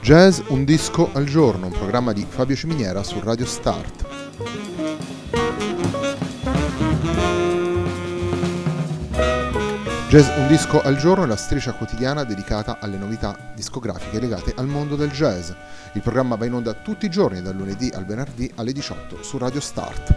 Jazz un disco al giorno, un programma di Fabio Ciminiera su Radio Start. Jazz un disco al giorno è la striscia quotidiana dedicata alle novità discografiche legate al mondo del jazz. Il programma va in onda tutti i giorni dal lunedì al venerdì alle 18 su Radio Start.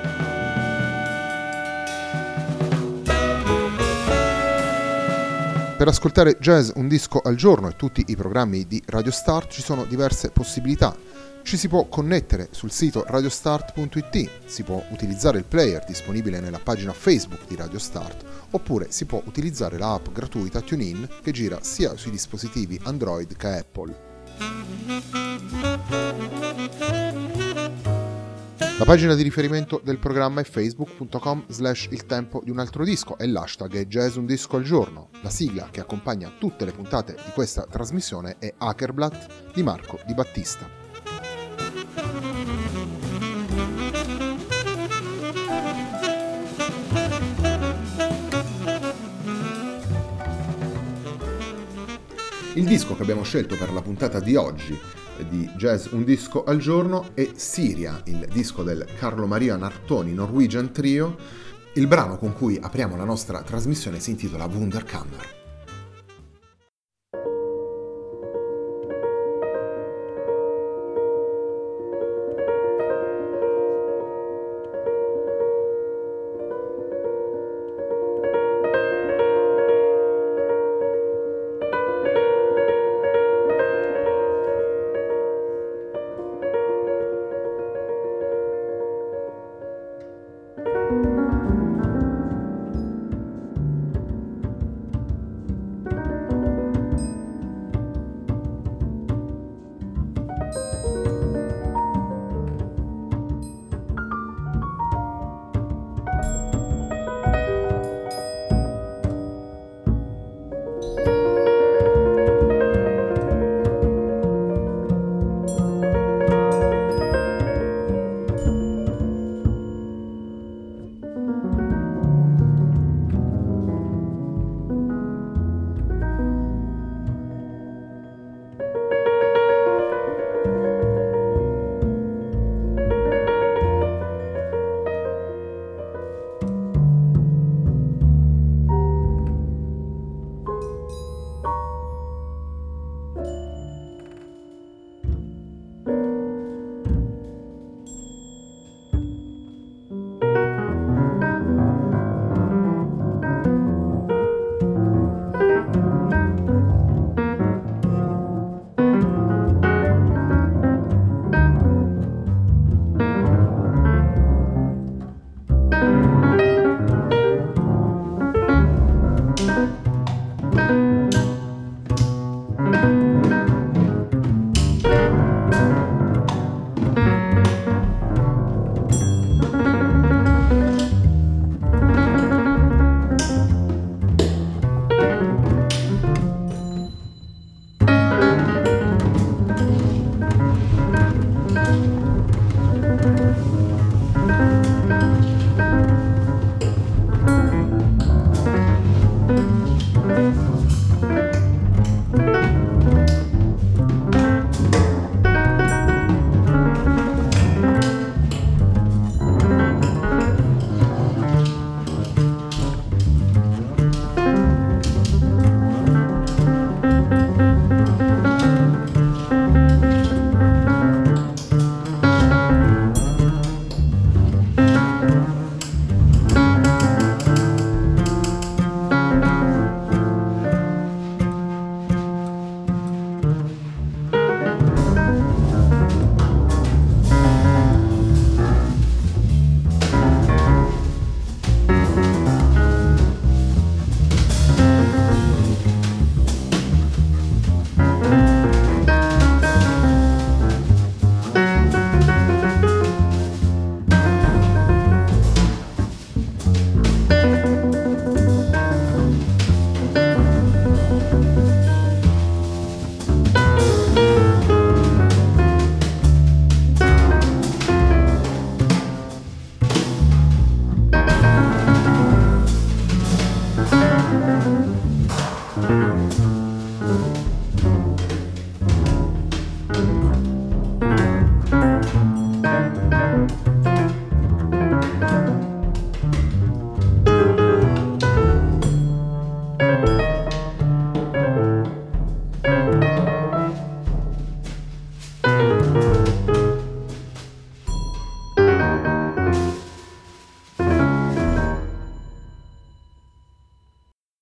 Per ascoltare Jazz un disco al giorno e tutti i programmi di Radio Start ci sono diverse possibilità. Ci si può connettere sul sito radiostart.it, si può utilizzare il player disponibile nella pagina Facebook di Radio Start, oppure si può utilizzare la app gratuita TuneIn che gira sia sui dispositivi Android che Apple. La pagina di riferimento del programma è facebook.com/il tempo di un altro disco e l'hashtag è Jazz un disco al giorno. La sigla che accompagna tutte le puntate di questa trasmissione è Hakerblatt di Marco Di Battista. Il disco che abbiamo scelto per la puntata di oggi di Jazz un disco al giorno è Siria, il disco del Carlo Maria Nartoni Norwegian Trio. Il brano con cui apriamo la nostra trasmissione si intitola Wunderkammer.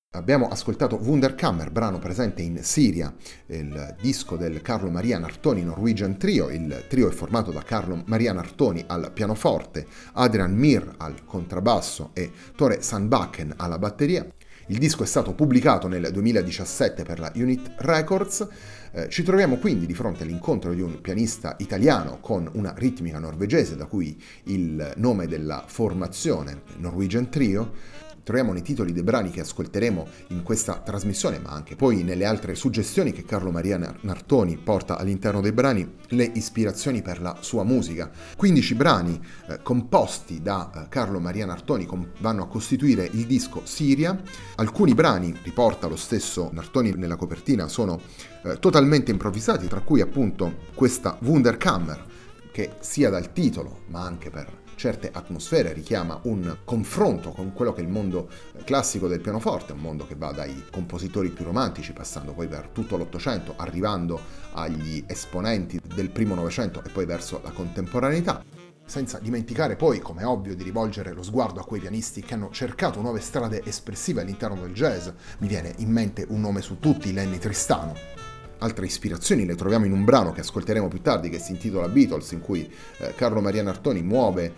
Abbiamo ascoltato Wunderkammer, brano presente in Siria, il disco del Carlo Maria Nartoni Norwegian Trio. Il trio è formato da Carlo Maria Nartoni al pianoforte, Adrian Mir al contrabbasso e Tore Sandbakken alla batteria. Il disco è stato pubblicato nel 2017 per la Unit Records. Ci troviamo quindi di fronte all'incontro di un pianista italiano con una ritmica norvegese, da cui il nome della formazione, Norwegian Trio. Troviamo nei titoli dei brani che ascolteremo in questa trasmissione, ma anche poi nelle altre suggestioni che Carlo Maria Nartoni porta all'interno dei brani, le ispirazioni per la sua musica. 15 brani composti da Carlo Maria Nartoni vanno a costituire il disco Siria. Alcuni brani, riporta lo stesso Nartoni nella copertina, sono totalmente improvvisati, tra cui appunto questa Wunderkammer, che sia dal titolo, ma anche per certe atmosfere richiama un confronto con quello che è il mondo classico del pianoforte, un mondo che va dai compositori più romantici, passando poi per tutto l'Ottocento, arrivando agli esponenti del primo Novecento e poi verso la contemporaneità. Senza dimenticare poi, come è ovvio, di rivolgere lo sguardo a quei pianisti che hanno cercato nuove strade espressive all'interno del jazz. Mi viene in mente un nome su tutti, Lenny Tristano. Altre ispirazioni le troviamo in un brano che ascolteremo più tardi, che si intitola Beatles, in cui Carlo Maria Nartoni muove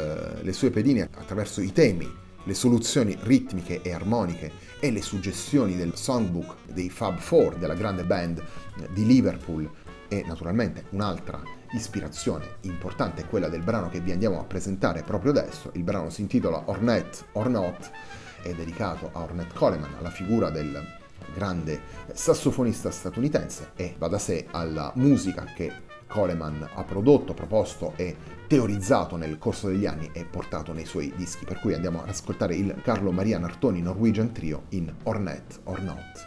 le sue pedine attraverso i temi, le soluzioni ritmiche e armoniche e le suggestioni del songbook dei Fab Four, della grande band di Liverpool. E naturalmente un'altra ispirazione importante è quella del brano che vi andiamo a presentare proprio adesso. Il brano si intitola Ornette or Not, è dedicato a Ornette Coleman, alla figura del grande sassofonista statunitense, e va da sé alla musica che Coleman ha prodotto, proposto e teorizzato nel corso degli anni e portato nei suoi dischi, per cui andiamo ad ascoltare il Carlo Maria Nartoni Norwegian Trio in Ornette or Not.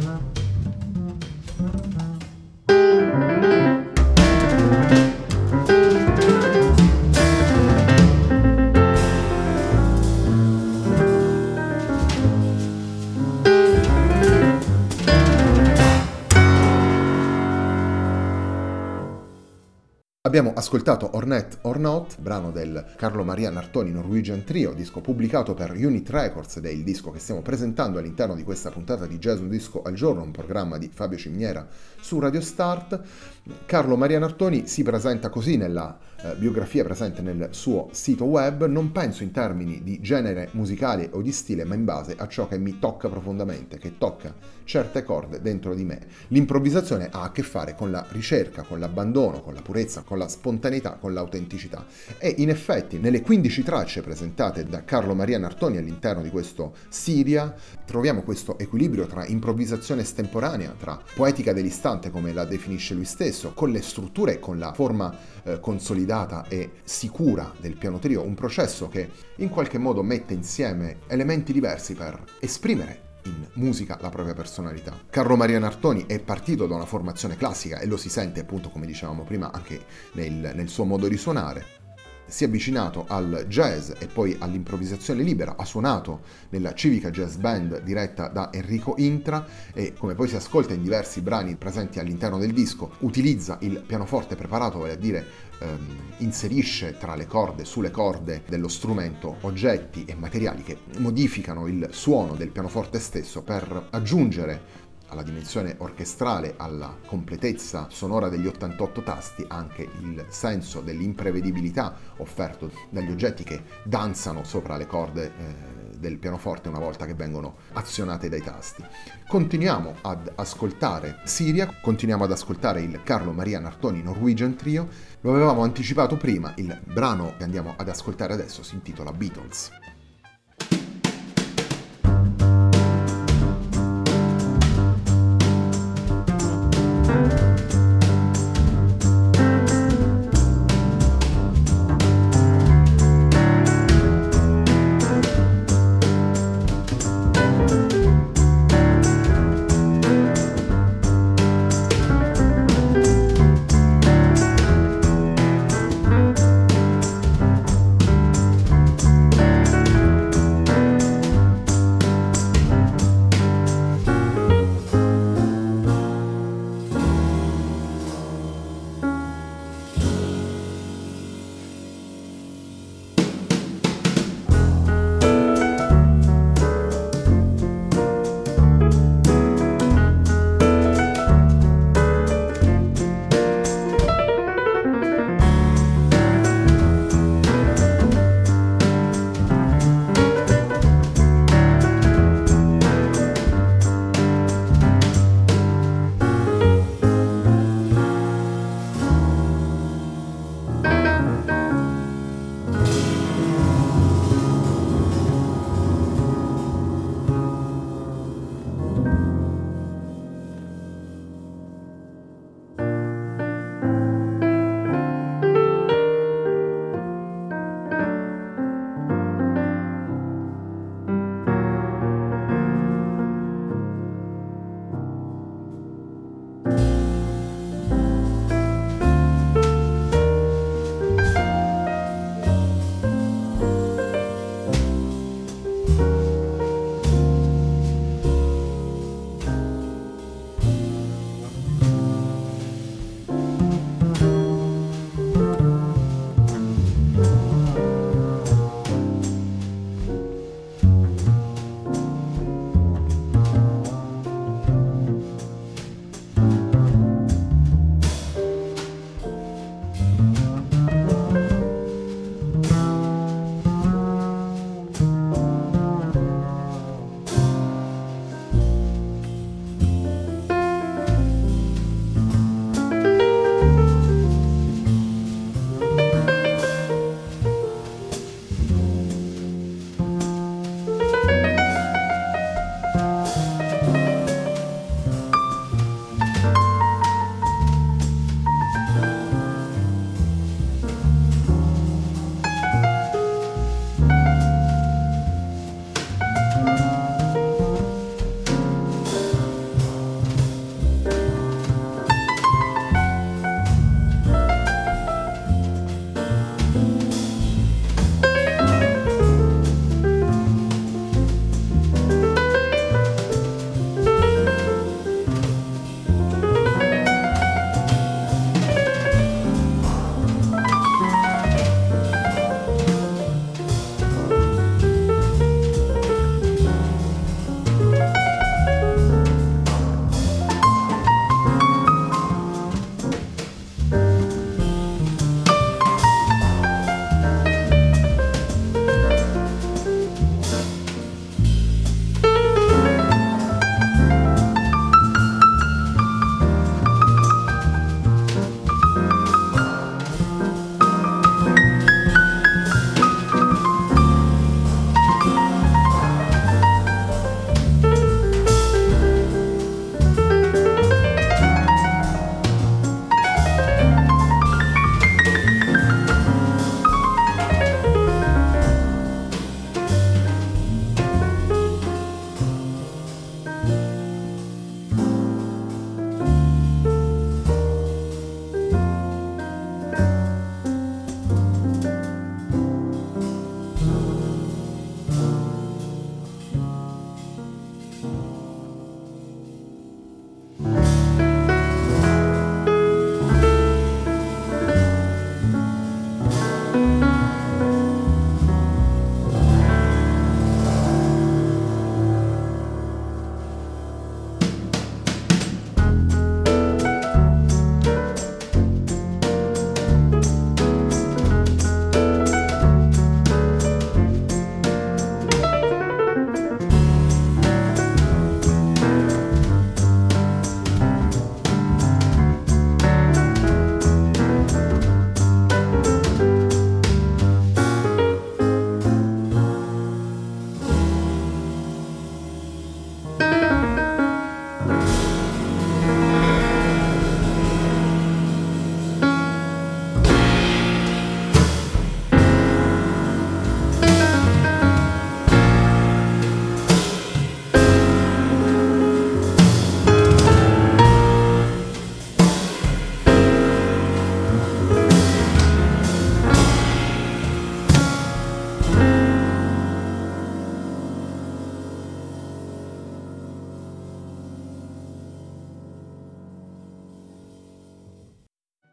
Abbiamo ascoltato Ornette or Not, brano del Carlo Maria Nartoni Norwegian Trio, disco pubblicato per Unit Records ed è il disco che stiamo presentando all'interno di questa puntata di Jazz Un Disco al Giorno, un programma di Fabio Ciminiera su Radio Start. Carlo Maria Nartoni si presenta così nella biografia presente nel suo sito web: non penso in termini di genere musicale o di stile, ma in base a ciò che mi tocca profondamente, che tocca certe corde dentro di me. L'improvvisazione ha a che fare con la ricerca, con l'abbandono, con la purezza, con la spontaneità, con l'autenticità. E in effetti nelle 15 tracce presentate da Carlo Maria Nartoni all'interno di questo Siria troviamo questo equilibrio tra improvvisazione estemporanea, tra poetica dell'istante come la definisce lui stesso, con le strutture e con la forma consolidata e sicura del piano trio, un processo che in qualche modo mette insieme elementi diversi per esprimere in musica la propria personalità. Carlo Maria Nartoni è partito da una formazione classica e lo si sente appunto, come dicevamo prima, anche nel suo modo di suonare. Si è avvicinato al jazz e poi all'improvvisazione libera, ha suonato nella Civica Jazz Band diretta da Enrico Intra e, come poi si ascolta in diversi brani presenti all'interno del disco, utilizza il pianoforte preparato, vale a dire inserisce tra le corde, sulle corde dello strumento, oggetti e materiali che modificano il suono del pianoforte stesso per aggiungere alla dimensione orchestrale, alla completezza sonora degli 88 tasti, anche il senso dell'imprevedibilità offerto dagli oggetti che danzano sopra le corde del pianoforte una volta che vengono azionate dai tasti. Continuiamo ad ascoltare Siria, continuiamo ad ascoltare il Carlo Maria Nartoni Norwegian Trio. Lo avevamo anticipato prima, il brano che andiamo ad ascoltare adesso si intitola Beatles.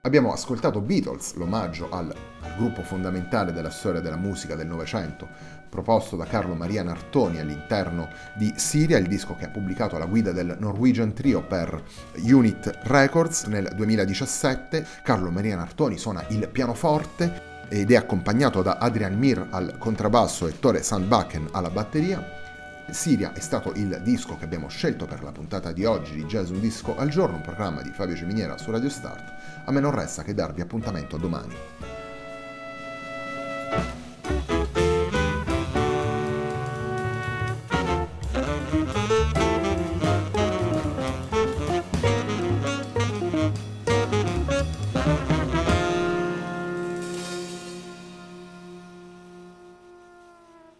Abbiamo ascoltato Beatles, l'omaggio al gruppo fondamentale della storia della musica del Novecento, proposto da Carlo Maria Nartoni all'interno di Siria, il disco che ha pubblicato alla guida del Norwegian Trio per Unit Records nel 2017. Carlo Maria Nartoni suona il pianoforte ed è accompagnato da Adrian Mir al contrabbasso e Tore Sandbakken alla batteria. Siria è stato il disco che abbiamo scelto per la puntata di oggi di Jazz Un Disco al Giorno, un programma di Fabio Ciminiera su Radio Start. A me non resta che darvi appuntamento domani.